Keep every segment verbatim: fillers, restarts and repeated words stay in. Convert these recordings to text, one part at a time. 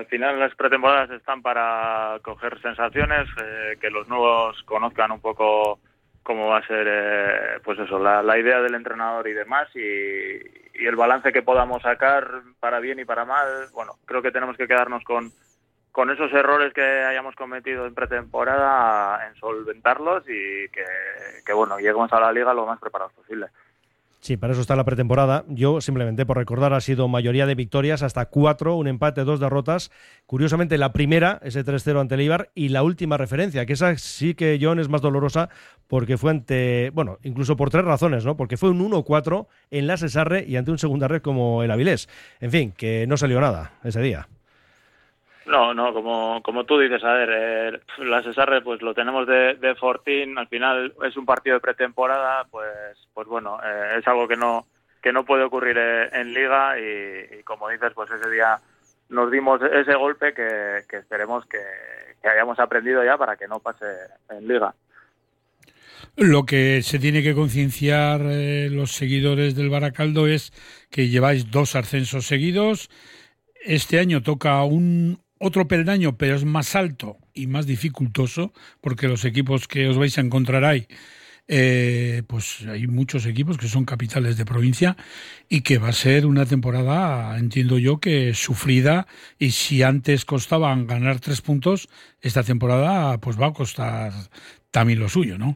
al final las pretemporadas están para coger sensaciones, eh, que los nuevos conozcan un poco cómo va a ser, eh, pues eso, la, la idea del entrenador y demás, y, y el balance que podamos sacar para bien y para mal. Bueno, creo que tenemos que quedarnos con, con esos errores que hayamos cometido en pretemporada, en solventarlos y que, que bueno, lleguemos a la liga lo más preparados posible. Sí, para eso está la pretemporada. Yo, simplemente por recordar, ha sido mayoría de victorias, hasta cuatro, un empate, dos derrotas. Curiosamente, la primera, ese tres cero ante el Eibar, y la última referencia, que esa sí que, John, es más dolorosa, porque fue ante, bueno, incluso por tres razones, ¿no? Porque fue un uno cuatro en la Sesarre y ante un segunda red como el Avilés. En fin, que no salió nada ese día. No, no, como como tú dices, a ver, eh, la Sesarre pues lo tenemos de, de fortín, al final es un partido de pretemporada, pues pues bueno, eh, es algo que no que no puede ocurrir eh, en Liga y, y como dices, pues ese día nos dimos ese golpe que, que esperemos que, que hayamos aprendido ya para que no pase en Liga. Lo que se tiene que concienciar eh, los seguidores del Baracaldo es que lleváis dos ascensos seguidos. Este año toca un otro peldaño, pero es más alto y más dificultoso, porque los equipos que os vais a encontrar ahí, eh, pues hay muchos equipos que son capitales de provincia y que va a ser una temporada, entiendo yo, que sufrida, y si antes costaban ganar tres puntos, esta temporada pues va a costar también lo suyo, ¿no?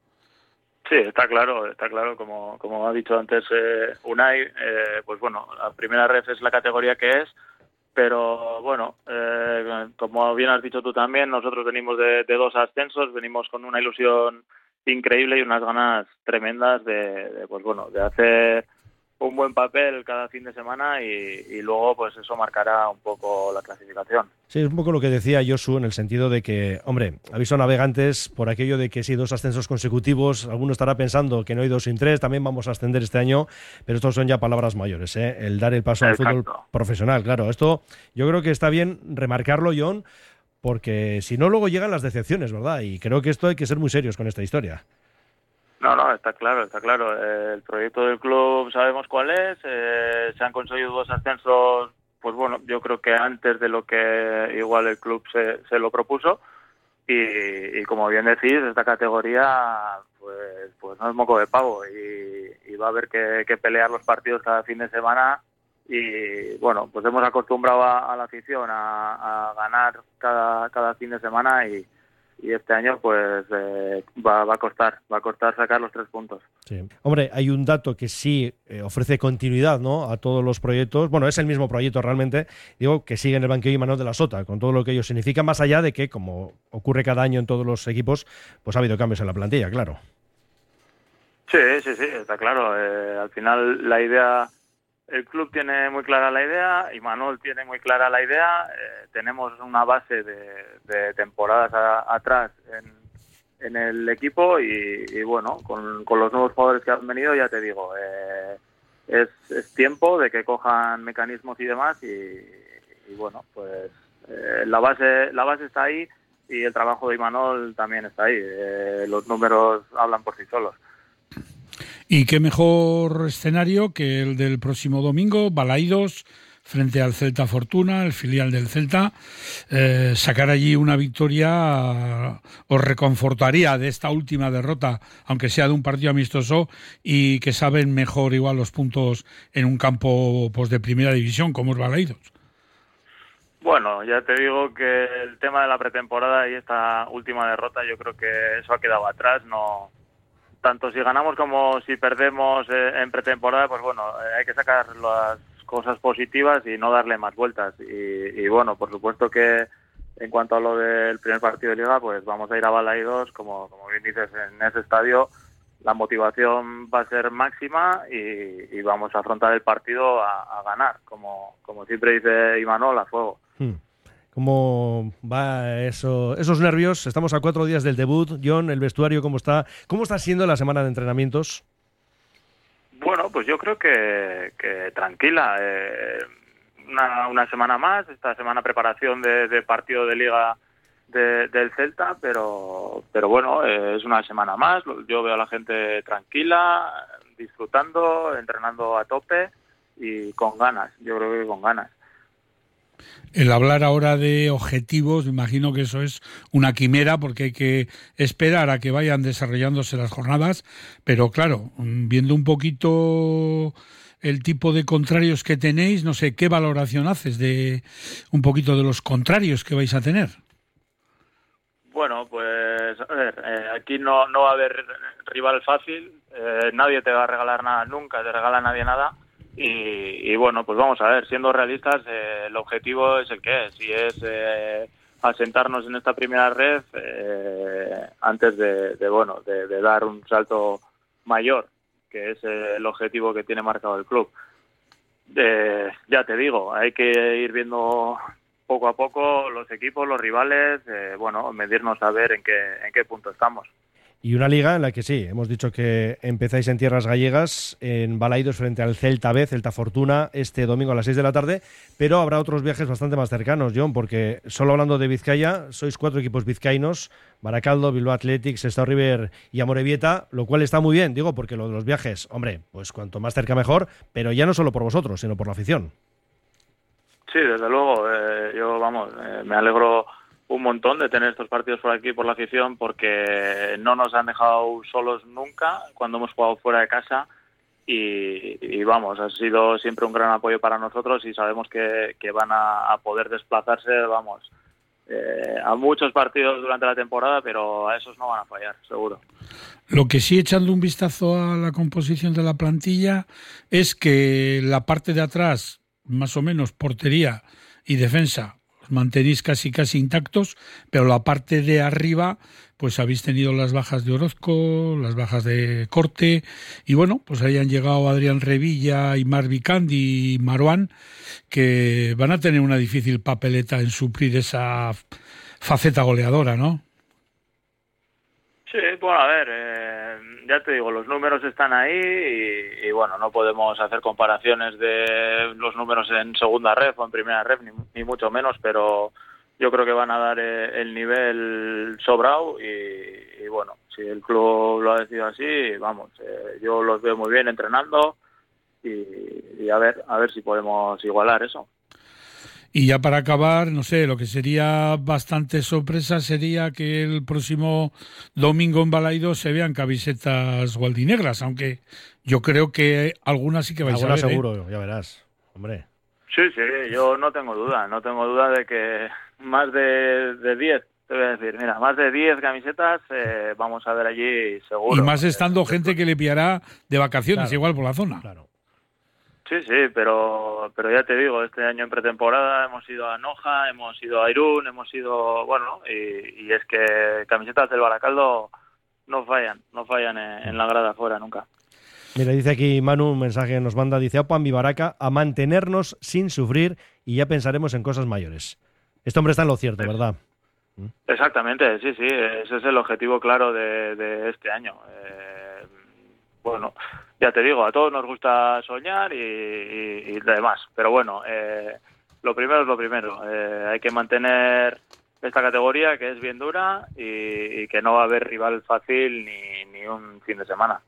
Sí, está claro, está claro, como como ha dicho antes eh, Unai, eh, pues bueno, la primera ref es la categoría que es, pero bueno, eh, como bien has dicho tú también, nosotros venimos de, de dos ascensos, venimos con una ilusión increíble y unas ganas tremendas de, de pues bueno, de hacer un buen papel cada fin de semana y, y luego pues eso marcará un poco la clasificación. Sí, es un poco lo que decía Josu, en el sentido de que, hombre, aviso a navegantes por aquello de que si dos ascensos consecutivos, alguno estará pensando que no hay dos sin tres, también vamos a ascender este año, pero estos son ya palabras mayores, ¿eh? El dar el paso al Exacto. fútbol profesional, claro. Esto yo creo que está bien remarcarlo, John, porque si no luego llegan las decepciones, ¿verdad? Y creo que esto hay que ser muy serios con esta historia. No, no, está claro, está claro. Eh, el proyecto del club sabemos cuál es, eh, se han conseguido dos ascensos, pues bueno, yo creo que antes de lo que igual el club se, se lo propuso y, y como bien decís, esta categoría pues pues no es moco de pavo y, y va a haber que, que pelear los partidos cada fin de semana y bueno, pues hemos acostumbrado a, a la afición a, a ganar cada, cada fin de semana y y este año pues eh, va, va a costar, va a costar sacar los tres puntos. Sí. Hombre, hay un dato que sí eh, ofrece continuidad, ¿no?, a todos los proyectos. Bueno, es el mismo proyecto realmente, digo, que sigue en el banquillo Imanol de la Sota, con todo lo que ello significa, más allá de que, como ocurre cada año en todos los equipos, pues ha habido cambios en la plantilla, claro. Sí, sí, sí, está claro. Eh, al final la idea, el club tiene muy clara la idea, Imanol tiene muy clara la idea, eh, tenemos una base de, de temporadas a, atrás en, en el equipo y, y bueno, con, con los nuevos jugadores que han venido, ya te digo, eh, es, es tiempo de que cojan mecanismos y demás y, y bueno, pues eh, la base la base está ahí y el trabajo de Imanol también está ahí, eh, los números hablan por sí solos. Y qué mejor escenario que el del próximo domingo, Balaidos, frente al Celta Fortuna, el filial del Celta. Eh, sacar allí una victoria os reconfortaría de esta última derrota, aunque sea de un partido amistoso, y que saben mejor igual los puntos en un campo pues de primera división como es Balaidos. Bueno, ya te digo que el tema de la pretemporada y esta última derrota, yo creo que eso ha quedado atrás, no... Tanto si ganamos como si perdemos eh, en pretemporada, pues bueno, eh, hay que sacar las cosas positivas y no darle más vueltas. Y, y bueno, por supuesto que en cuanto a lo del primer partido de Liga, pues vamos a ir a Balaidos, como, como bien dices, en ese estadio la motivación va a ser máxima y, y vamos a afrontar el partido a, a ganar, como, como siempre dice Imanol, a fuego. Hmm. ¿Cómo va eso, esos nervios? Estamos a cuatro días del debut. John, el vestuario, ¿cómo está? ¿Cómo está siendo la semana de entrenamientos? Bueno, pues yo creo que, que tranquila. Eh, una, una semana más, esta semana preparación de, de partido de Liga de, del Celta, pero, pero bueno, eh, es una semana más. Yo veo a la gente tranquila, disfrutando, entrenando a tope y con ganas. Yo creo que con ganas. El hablar ahora de objetivos, me imagino que eso es una quimera porque hay que esperar a que vayan desarrollándose las jornadas, pero claro, viendo un poquito el tipo de contrarios que tenéis, no sé, ¿qué valoración haces de un poquito de los contrarios que vais a tener? Bueno, pues a ver, eh, aquí no, no va a haber rival fácil, eh, nadie te va a regalar nada nunca, te regala nadie nada. Y, y bueno, pues vamos a ver, siendo realistas, eh, el objetivo es el que es, y es eh, asentarnos en esta primera red eh, antes de, de bueno de, de dar un salto mayor, que es eh, el objetivo que tiene marcado el club. Eh, ya te digo, hay que ir viendo poco a poco los equipos, los rivales, eh, bueno, medirnos a ver en qué en qué punto estamos. Y una liga en la que sí, hemos dicho que empezáis en tierras gallegas, en Balaidos frente al Celta B, Celta Fortuna, este domingo a las seis de la tarde, pero habrá otros viajes bastante más cercanos, John, porque solo hablando de Vizcaya, sois cuatro equipos vizcaínos, Baracaldo, Bilbao Athletic, Sestao River y Amorebieta, lo cual está muy bien, digo, porque lo de los viajes, hombre, pues cuanto más cerca mejor, pero ya no solo por vosotros, sino por la afición. Sí, desde luego, eh, yo, vamos, eh, me alegro un montón de tener estos partidos por aquí, por la afición, porque no nos han dejado solos nunca cuando hemos jugado fuera de casa y, y vamos, ha sido siempre un gran apoyo para nosotros y sabemos que, que van a, a poder desplazarse, vamos, eh, a muchos partidos durante la temporada, pero a esos no van a fallar, seguro. Lo que sí, echando un vistazo a la composición de la plantilla, es que la parte de atrás, más o menos portería y defensa, mantenéis casi casi intactos, pero la parte de arriba pues habéis tenido las bajas de Orozco, las bajas de Corte y bueno, pues ahí han llegado Adrián Revilla y Marvi Candi y Marouane, que van a tener una difícil papeleta en suplir esa faceta goleadora, ¿no? Sí, bueno, a ver, eh, ya te digo, los números están ahí y, y bueno, no podemos hacer comparaciones de los números en segunda ref o en primera ref, ni, ni mucho menos, pero yo creo que van a dar eh, el nivel sobrado y, y bueno, si el club lo ha decidido así, vamos, eh, yo los veo muy bien entrenando y, y a ver, a ver si podemos igualar eso. Y ya para acabar, no sé, lo que sería bastante sorpresa sería que el próximo domingo en Balaidos se vean camisetas gualdinegras, aunque yo creo que algunas sí que vais algunas a ver. Seguro, ¿eh? Ya verás, hombre. Sí, sí, yo no tengo duda, no tengo duda de que más de, de diez, te voy a decir, mira, más de diez camisetas eh, vamos a ver allí seguro. Y más estando eh, gente que le pillará de vacaciones, claro, igual por la zona. Claro. Sí, sí, pero pero ya te digo, este año en pretemporada hemos ido a Noja, hemos ido a Irún, hemos ido, bueno, y, y es que camisetas del Baracaldo no fallan, no fallan en, en la grada afuera nunca. Mira, dice aquí Manu, un mensaje que nos manda, dice, Opa, mi Baraca, a mantenernos sin sufrir y ya pensaremos en cosas mayores. Este hombre está en lo cierto, ¿verdad? Exactamente, sí, sí, ese es el objetivo claro de, de este año. Eh, bueno, ya te digo, a todos nos gusta soñar y, y, y demás, pero bueno, eh, lo primero es lo primero. Eh, hay que mantener esta categoría que es bien dura y, y que no va a haber rival fácil ni, ni un fin de semana.